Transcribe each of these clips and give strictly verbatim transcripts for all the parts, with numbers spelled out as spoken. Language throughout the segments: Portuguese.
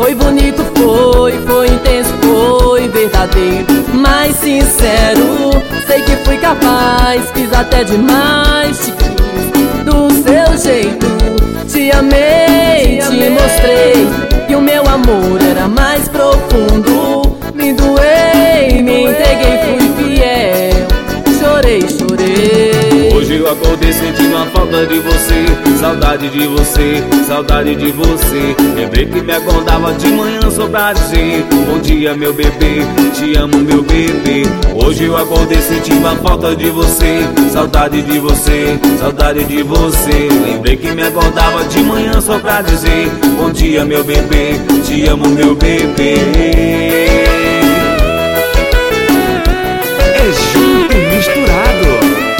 Foi bonito, foi, foi intenso, foi verdadeiro, mais sincero. Sei que fui capaz, fiz até demais. Te quis do seu jeito, te amei, te mostrei que o meu amor era mais profundo. Me doei, me entreguei, fui fiel, chorei, chorei. Hoje eu acordei sentindo a falta de você, saudade de você, saudade de você. Lembrei que me acordava de manhã só pra dizer bom dia meu bebê, te amo meu bebê. Hoje eu acordei sentindo a falta de você, saudade de você, saudade de você. Lembrei que me acordava de manhã só pra dizer bom dia meu bebê, te amo meu bebê. É junto e misturado.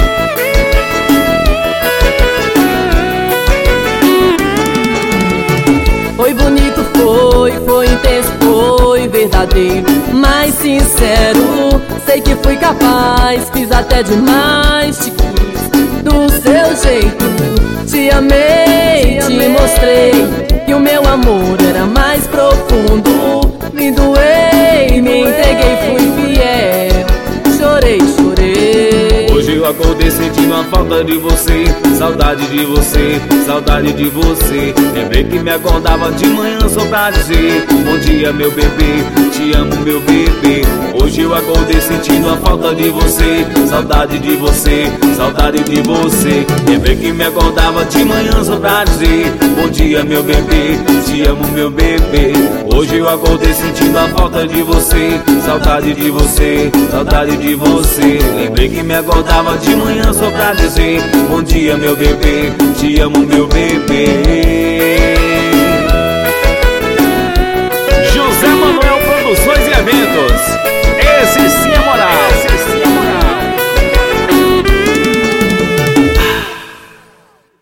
Foi bonito, foi, foi intenso, foi verdadeiro, mais sincero. Sei que fui capaz, fiz até demais. Te quis do seu jeito, te amei, te mostrei que o meu amor era mais profundo. Me doei, me entreguei, fui fiel, chorei, chorei. Hoje eu acordei sentindo a falta de você, saudade de você, saudade de você. Lembrei que me acordava de manhã só pra dizer bom dia meu bebê, te amo meu bebê. Hoje eu acordei sentindo a falta de você, saudade de você, saudade de você. Lembrei que me acordava de manhã só pra dizer bom dia meu bebê, te amo meu bebê. Hoje eu acordei sentindo a falta de você, saudade de você, saudade de você. Lembrei que me acordava de manhã só pra dizer bom dia meu bebê, te amo meu bebê.